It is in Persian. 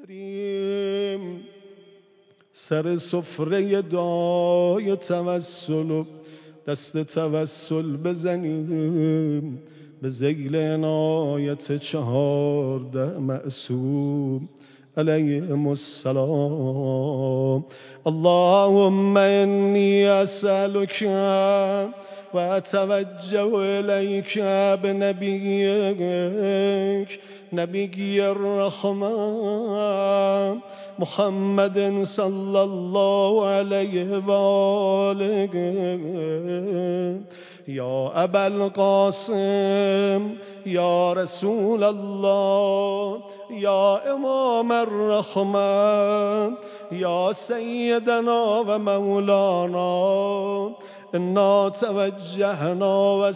بریم سر سفره دعای توسل و دست توسل بزنیم به ذیل عنایت 14 معصوم علیهم السلام. اللهم انی اسألک و اتوجه الیک بنبیک نبی الرحمة محمد صلی الله علیه و آله یا ابا القاسم یا رسول الله یا امام الرحمة یا سیدنا و مولانا انا توجهنا و